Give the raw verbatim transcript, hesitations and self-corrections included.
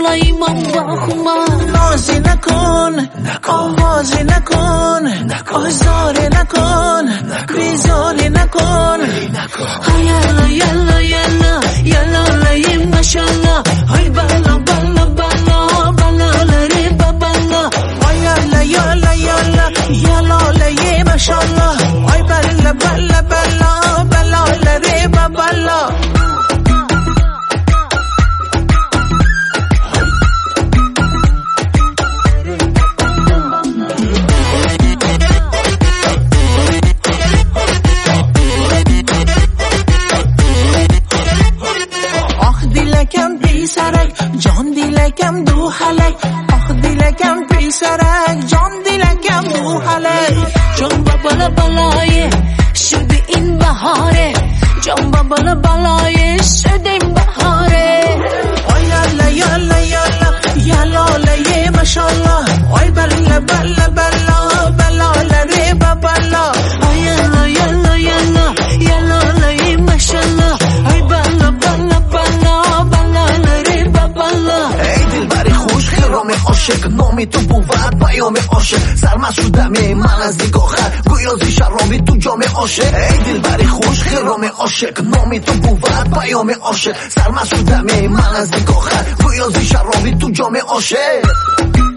لای من با خمار نازی نکن آوازی نکن آزاری نکن بیزاری نکن یلا یلا یلا یلا لای ماشالله های بالا بالا بالا بالا لری بالا یلا یلا یلا یلا لای ماشالله های بالا بالا بالا بالا لری بالا جان دیلکم دو حلک آخ دیلکم پیسرک جان دیلکم دو حلک جان با بالا بالای شده این بهاره جان با بالا بالای شده این بهاره آی یالا یالا یالا یالا لای ماشالله آی بلا بلا بلا بلا لری بلا آی یالا یالا یالا یالا لای ماشالله آی بلا بلا بلا بلا لری بلا ای دلبری خوش خرام عاشق نامی تو بود پیام عاشق سرمست شدم من از نگاهت گویا زی شرابی تو جام عاشق ای دلبری خوش خرام عاشق نامی تو بود پیام عاشق سرمست شدم من از نگاهت گویا زی شرابی تو جام عاشق